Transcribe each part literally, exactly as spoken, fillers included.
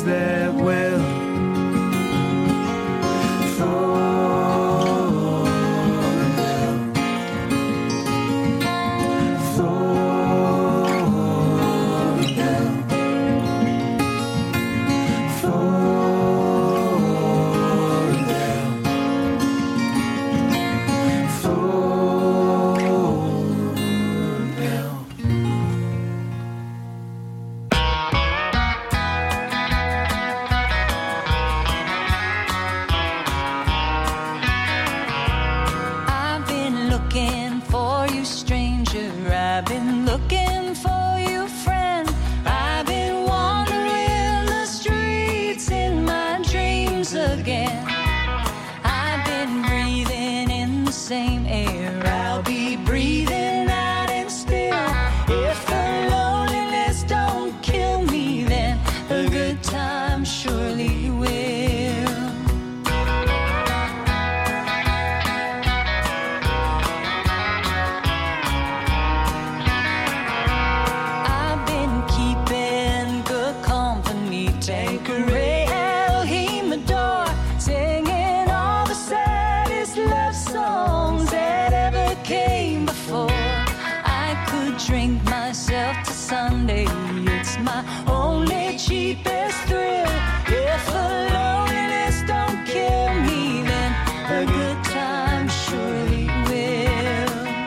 those that will fall down, fall down, fall down, fall down. I've been looking for you, stranger. I've been looking for you, friend. I've been wandering the streets in my dreams again. I've been breathing in the same air. I'll be breathing out and still. If the loneliness don't kill me, then the good times surely will. I've been keeping good company. Tanqueray, El Jimador, singing all the saddest love songs that ever came before. I could drink myself to Sunday. It's my only cheapest thrill. If the loneliness don't kill me, then the good times surely will.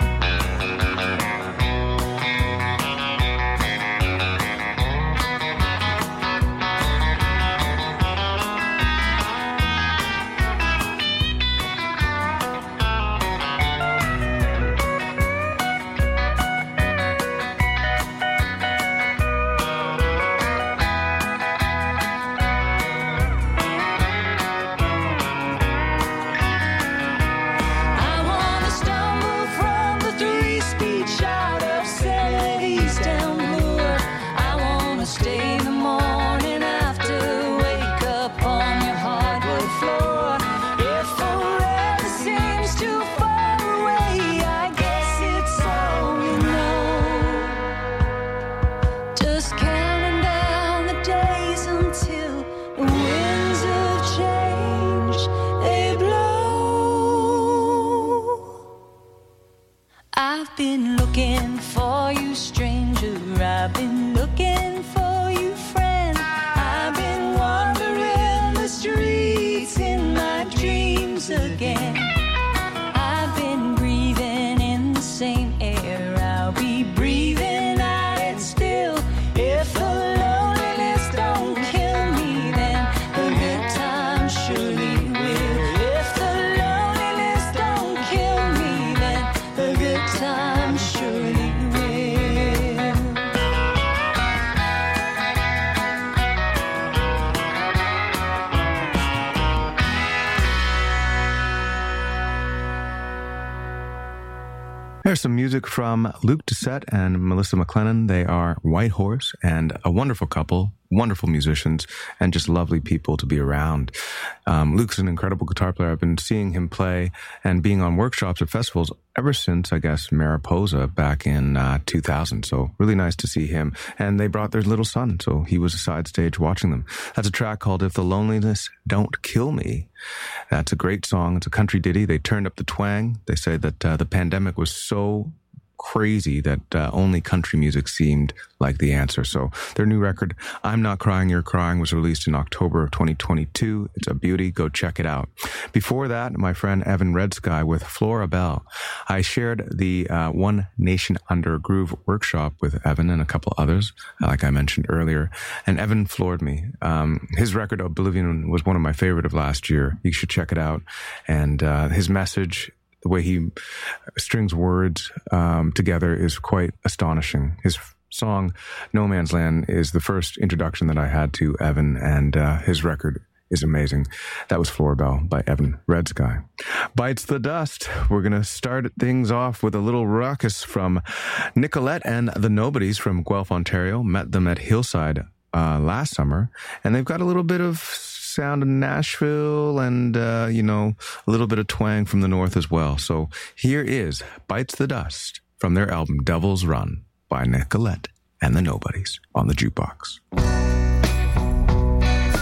I wanna stumble from the three-speed shout of seventies down Bloor. I wanna stay the morning after, wake up on your hardwood floor. If forever seems too far away, I guess it's all we know. Just counting down the days until the winds of change they blow. I've been looking for you, stranger. I've been looking for you, friend. I've been wandering the streets in my dreams again. I've been breathing in the same air. I'll be breathing out and still. If the loneliness don't kill me, then the good times surely will. If the loneliness don't kill me, then the good times surely will. There's some music from Luke Doucette and Melissa McLennan. They are White Horse and a wonderful couple, wonderful musicians, and just lovely people to be around. Um, Luke's an incredible guitar player. I've been seeing him play and being on workshops at festivals ever since, I guess, Mariposa back in uh, two thousand. So really nice to see him. And they brought their little son, so he was a side stage watching them. That's a track called If the Loneliness Don't Kill Me. That's a great song. It's a country ditty. They turned up the twang. They say that uh, the pandemic was so crazy that uh, only country music seemed like the answer. So their new record, I'm Not Crying, You're Crying, was released in October of twenty twenty-two. It's a beauty. Go check it out. Before that, my friend Evan Red Sky with Flora Bell. I shared the uh, One Nation Under Groove workshop with Evan and a couple others, like I mentioned earlier, and Evan floored me. Um, his record, Oblivion, was one of my favorite of last year. You should check it out. And uh, his message, the way he strings words um, together is quite astonishing. His song, No Man's Land, is the first introduction that I had to Evan, and uh, his record is amazing. That was Flora Bell by Evan Red Sky. Bites the Dust. We're going to start things off with a little ruckus from Nicolette and the Nobodies from Guelph, Ontario. Met them at Hillside uh, last summer, and they've got a little bit of sound in Nashville and, uh, you know, a little bit of twang from the north as well. So here is Bites the Dust from their album Devil's Run by Nicolette and the Nobodies on the Jukebox.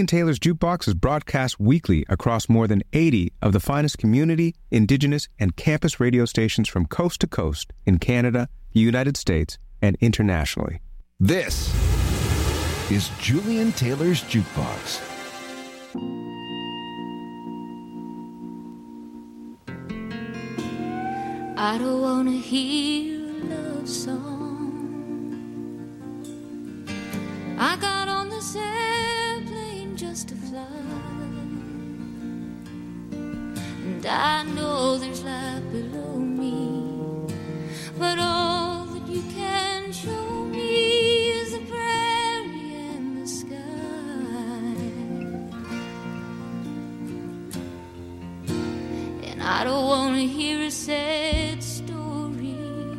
Julian Taylor's Jukebox is broadcast weekly across more than eighty of the finest community, indigenous, and campus radio stations from coast to coast in Canada, the United States, and internationally. This is Julian Taylor's Jukebox. I don't wanna hear a love song. I got on this airplane just to fly, and I know there's life below me, but all that you can show me is the prairie and the sky. And I don't wanna hear a sad story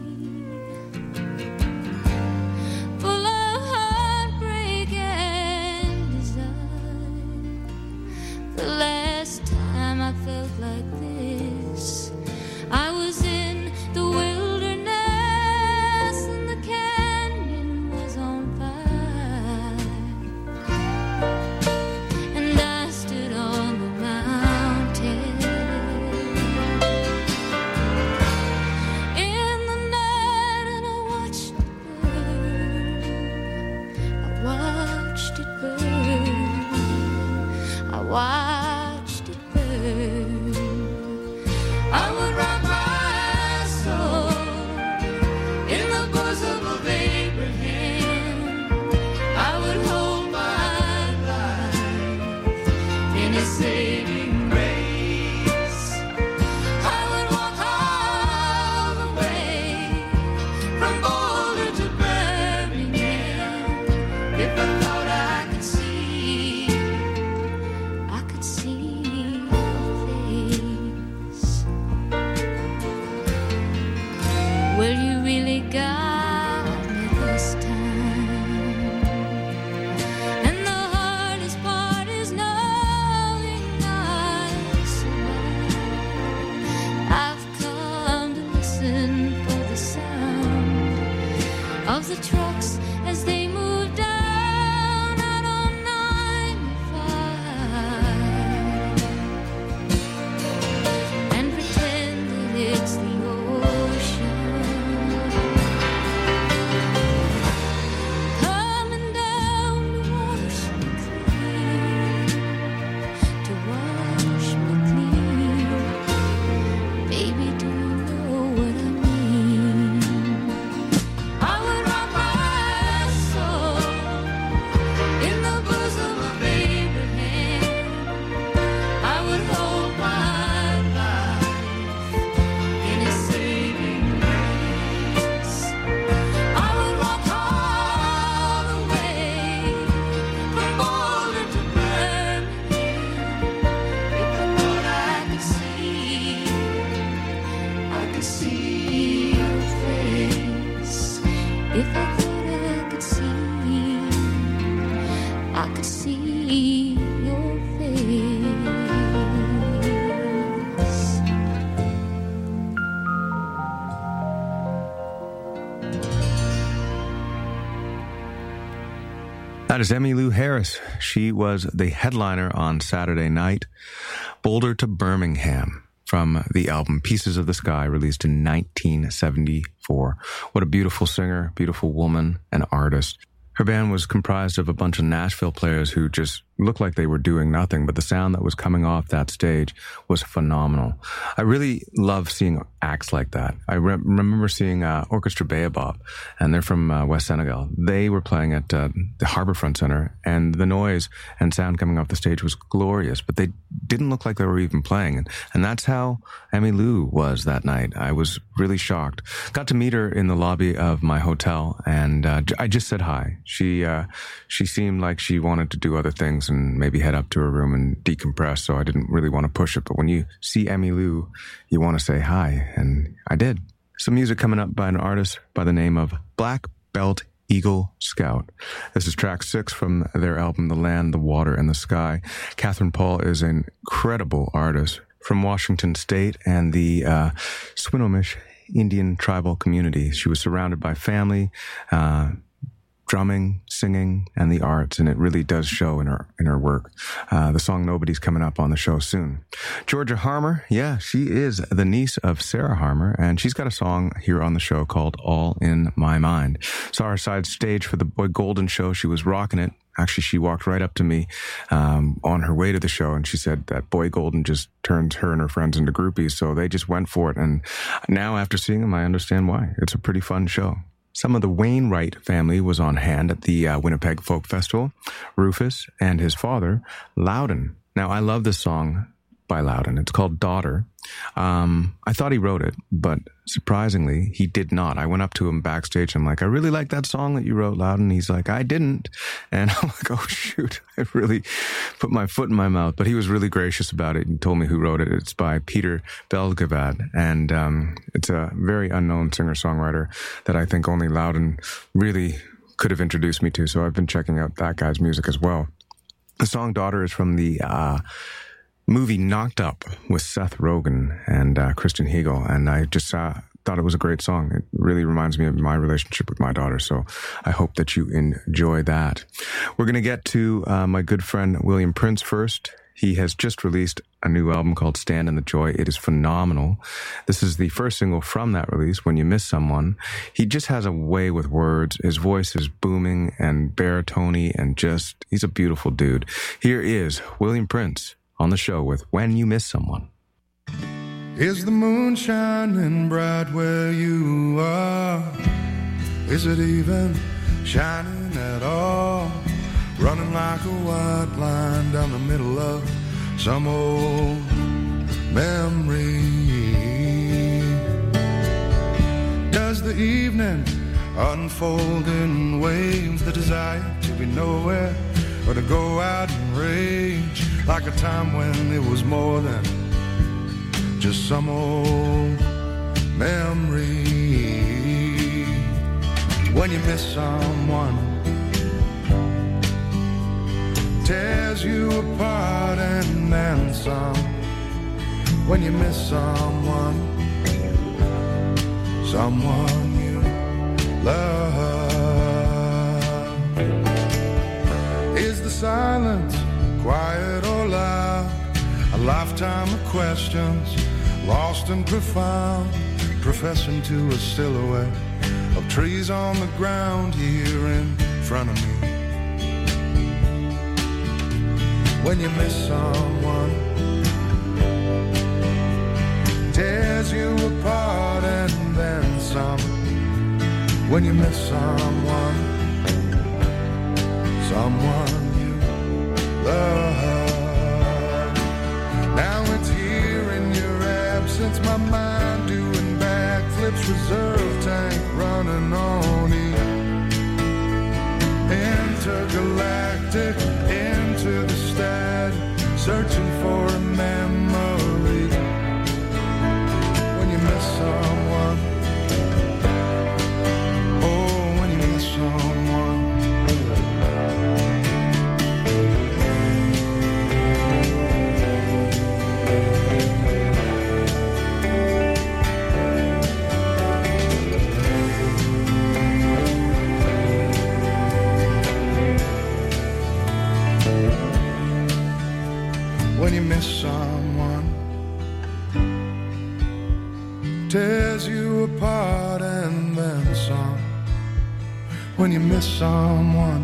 full of heartbreak and desire. The last time I felt like this, I was in the wilderness and the canyon was on fire, and I stood on the mountain in the night and I watched it burn. I watched it burn. I watched it burn. I would rock my soul in the bosom of Abraham. I would hold my life in his saving grace. I would walk all the way from Boulder to Birmingham if I thought I could see, I could see your face. Well, you really got me this time, and the hardest part is knowing I survived. I've come to listen for the sound of the trucks as they move down out on ninety-five, and pretend that it's the ocean coming down to wash me clean, to wash me clean. Baby, do you know what I mean? I would rock my soul in the bosom of Abraham. I would hold my life in his saving grace. I would walk all the way from Boulder to Birmingham if I thought I could see, I could see your face. If I thought I could see, I could see your face. That is Emmylou Harris. She was the headliner on Saturday night, Boulder to Birmingham, from the album Pieces of the Sky, released in nineteen seventy-four. What a beautiful singer, beautiful woman, and artist. Her band was comprised of a bunch of Nashville players who just looked like they were doing nothing, but the sound that was coming off that stage was phenomenal. I really love seeing acts like that. I re- remember seeing uh, Orchestra Baobab, and they're from uh, West Senegal. They were playing at uh, the Harbourfront Centre, and the noise and sound coming off the stage was glorious, but they didn't look like they were even playing. And, and that's how Emmylou was that night. I was really shocked. Got to meet her in the lobby of my hotel, and uh, I just said hi. She uh, she seemed like she wanted to do other things and maybe head up to her room and decompress, so I didn't really want to push it. But when you see Emmylou, you want to say hi, and I did. Some music coming up by an artist by the name of Black Belt Eagle Scout. This is track six from their album The Land, the Water, and the Sky. Catherine Paul is an incredible artist from Washington State and the uh, Swinomish Indian tribal community. She was surrounded by family, uh, drumming, singing, and the arts, and it really does show in her in her work. Uh, the song Nobody's coming up on the show soon. Georgia Harmer, yeah, she is the niece of Sarah Harmer, and she's got a song here on the show called All in My Mind. Saw her side stage for the Boy Golden show. She was rocking it. Actually, she walked right up to me um, on her way to the show, and she said that Boy Golden just turned her and her friends into groupies, so they just went for it. And now, after seeing them, I understand why. It's a pretty fun show. Some of the Wainwright family was on hand at the uh, Winnipeg Folk Festival. Rufus and his father, Loudon. Now, I love this song by Loudon. It's called Daughter. Um, I thought he wrote it, but surprisingly, he did not. I went up to him backstage. I'm like, I really like that song that you wrote, Loudon. He's like, I didn't. And I'm like, oh, shoot. I really put my foot in my mouth. But he was really gracious about it and told me who wrote it. It's by Peter Belgavad. And um, it's a very unknown singer-songwriter that I think only Loudon really could have introduced me to. So I've been checking out that guy's music as well. The song Daughter is from the uh, movie Knocked Up with Seth Rogen and uh, Kristen Hegel. And I just uh, thought it was a great song. It really reminds me of my relationship with my daughter. So I hope that you enjoy that. We're going to get to uh, my good friend William Prince first. He has just released a new album called Stand in the Joy. It is phenomenal. This is the first single from that release, When You Miss Someone. He just has a way with words. His voice is booming and baritone and just, he's a beautiful dude. Here is William Prince on the show with When You Miss Someone. Is the moon shining bright where you are? Is it even shining at all? Running like a white line down the middle of some old memory. Does the evening unfold in waves, the desire to be nowhere or to go out and rage like a time when it was more than just some old memory? When you miss someone, tears you apart and then some. When you miss someone, someone you love. Is the silence quiet or loud? A lifetime of questions, lost and profound, professing to a silhouette of trees on the ground here in front of me. When you miss someone, tears you apart and then some. When you miss someone, someone you love. Now it's here in your absence, my mind doing backflips, reserve tank running on E. Intergalactic, into the static, searching for a memory. When you miss someone, oh, when you miss someone. When you miss someone, tears you apart and then some. When you miss someone,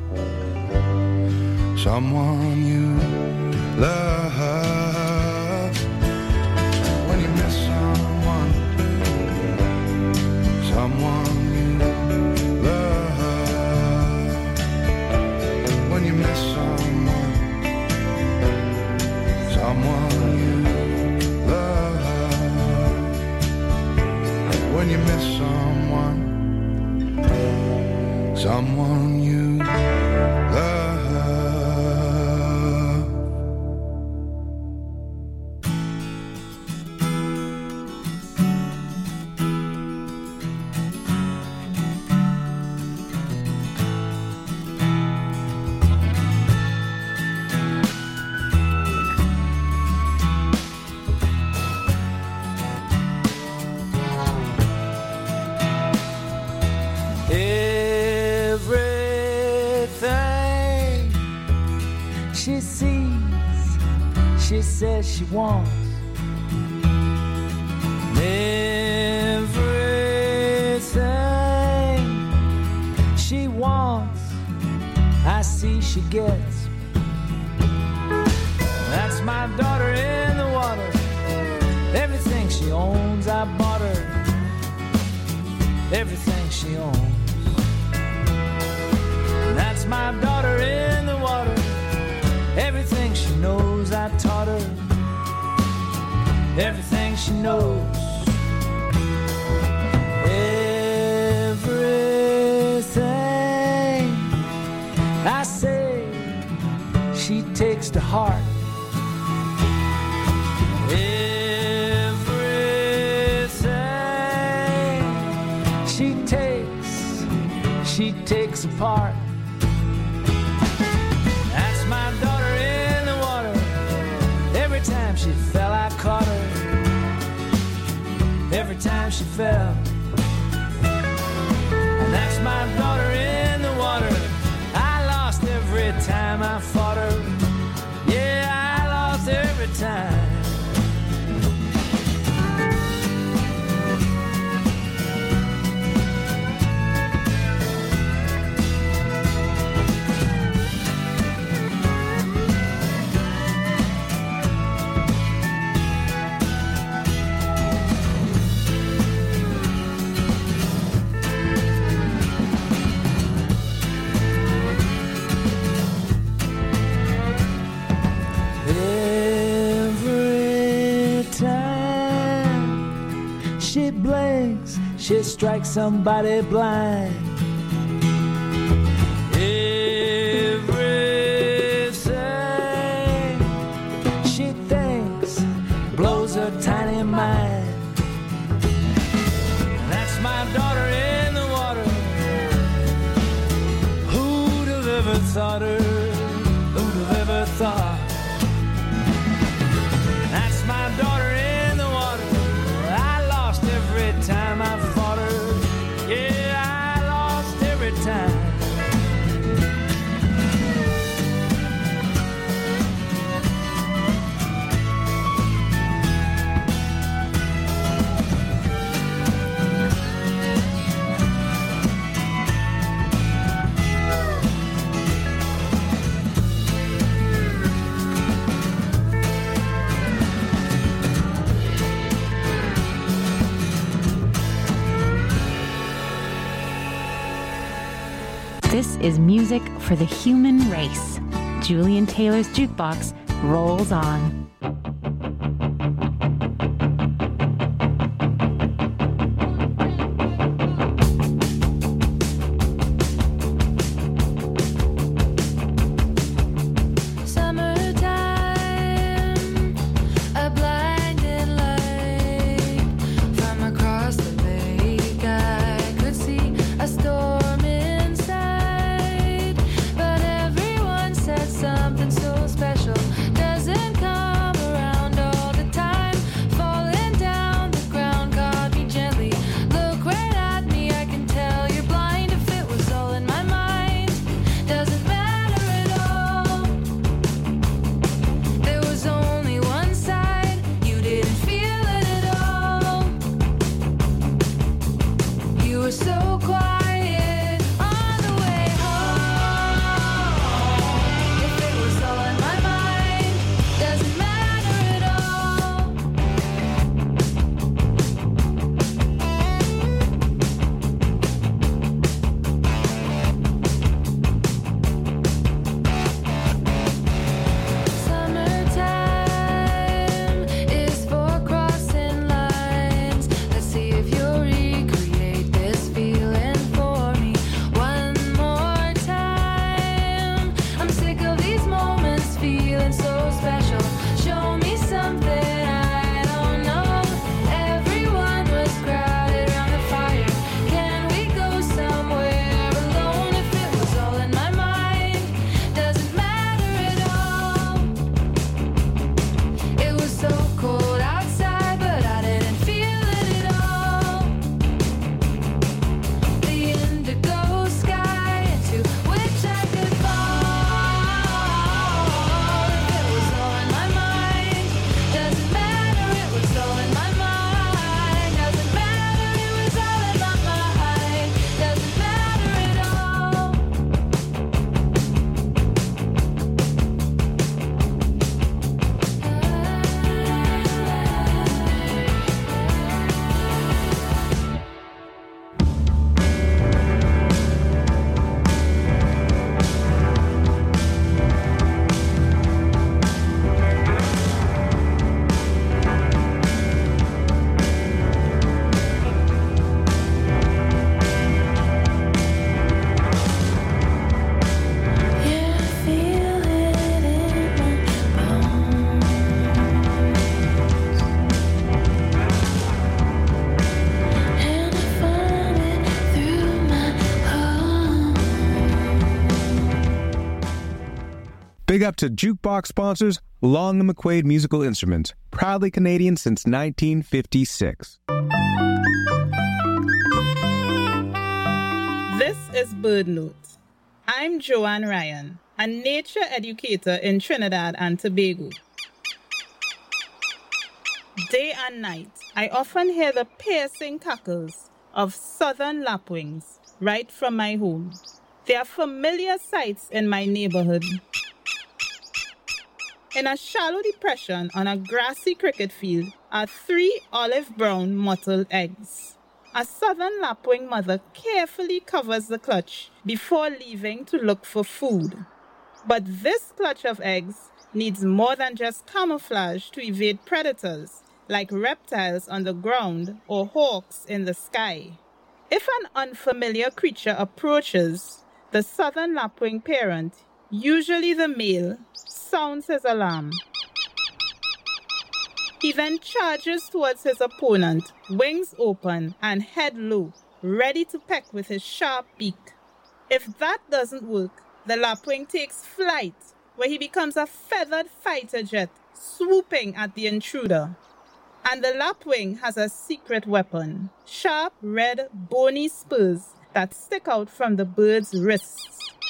someone you love. When you miss someone, someone you love. When you miss someone, someone you love. When you miss someone, someone you love. Every says she wants everything she wants, I see she gets. That's my daughter in the water. Everything she owns, I bought her. Everything she owns. That's my daughter in the water. Everything she knows, I taught her. Everything she knows. Everything I say, she takes to heart. Everything she takes, she takes apart. That's my daughter in the water. Every time she fell, I caught her. Every time she fell. And that's my daughter in the water. I lost every time I fought her. Yeah, I lost every time. She strikes somebody blind. Everything she thinks blows her tiny mind. That's my daughter in the water. Who'd have ever thought her? Who'd have ever thought? That's my daughter in the water. I lost every time I fought her. Yeah, I lost every time. This is music for the human race. Julian Taylor's Jukebox rolls on. Something so special doesn't come around all the time. Big up to Jukebox sponsors Long and McQuaid Musical Instruments, proudly Canadian since nineteen fifty-six. This is Bird Note. I'm Joanne Ryan, a nature educator in Trinidad and Tobago. Day and night, I often hear the piercing cackles of southern lapwings right from my home. They are familiar sights in my neighborhood. In a shallow depression on a grassy cricket field are three olive-brown mottled eggs. A southern lapwing mother carefully covers the clutch before leaving to look for food. But this clutch of eggs needs more than just camouflage to evade predators, like reptiles on the ground or hawks in the sky. If an unfamiliar creature approaches, the southern lapwing parent, usually the male, sounds his alarm. He then charges towards his opponent, wings open and head low, ready to peck with his sharp beak. If that doesn't work, the lapwing takes flight, where he becomes a feathered fighter jet, swooping at the intruder. And the lapwing has a secret weapon, sharp, red, bony spurs that stick out from the bird's wrists.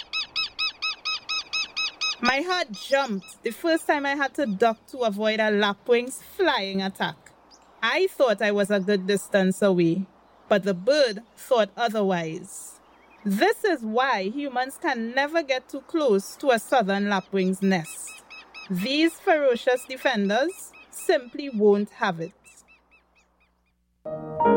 My heart jumped the first time I had to duck to avoid a lapwing's flying attack. I thought I was a good distance away, but the bird thought otherwise. This is why humans can never get too close to a southern lapwing's nest. These ferocious defenders simply won't have it.